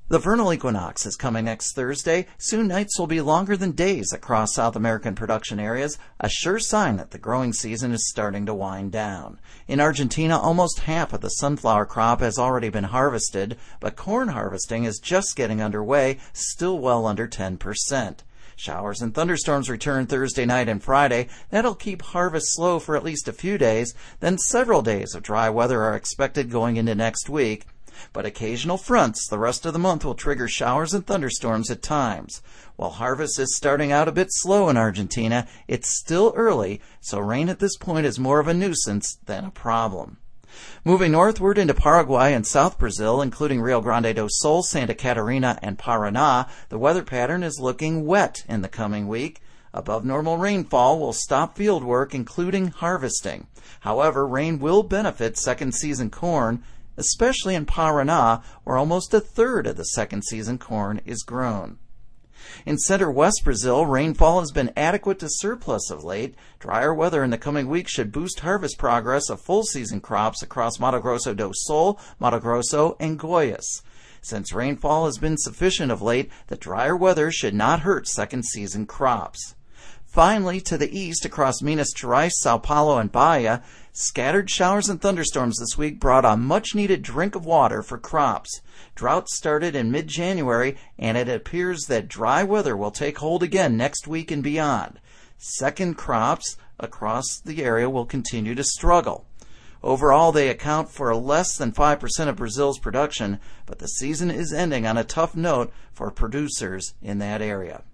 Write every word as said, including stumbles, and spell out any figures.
The vernal equinox is coming next Thursday. Soon nights will be longer than days across South American production areas, a sure sign that the growing season is starting to wind down. In Argentina, almost half of the sunflower crop has already been harvested, but corn harvesting is just getting underway, still well under ten percent. Showers and thunderstorms return Thursday night and Friday. That'll keep harvest slow for at least a few days. Then several days of dry weather are expected going into next week. But occasional fronts the rest of the month will trigger showers and thunderstorms at times. While harvest is starting out a bit slow in Argentina, it's still early, so rain at this point is more of a nuisance than a problem. Moving northward into Paraguay and South Brazil, including Rio Grande do Sul, Santa Catarina, and Paraná, the weather pattern is looking wet in the coming week. Above normal rainfall will stop field work, including harvesting. However, rain will benefit second season corn, especially in Paraná, where almost a third of the second season corn is grown. In center-west Brazil, rainfall has been adequate to surplus of late. Drier weather in the coming weeks should boost harvest progress of full-season crops across Mato Grosso do Sul, Mato Grosso, and Goiás. Since rainfall has been sufficient of late, the drier weather should not hurt second-season crops. Finally, to the east, across Minas Gerais, Sao Paulo, and Bahia, scattered showers and thunderstorms this week brought a much-needed drink of water for crops. Drought started in mid-January, and it appears that dry weather will take hold again next week and beyond. Second crops across the area will continue to struggle. Overall, they account for less than five percent of Brazil's production, but the season is ending on a tough note for producers in that area.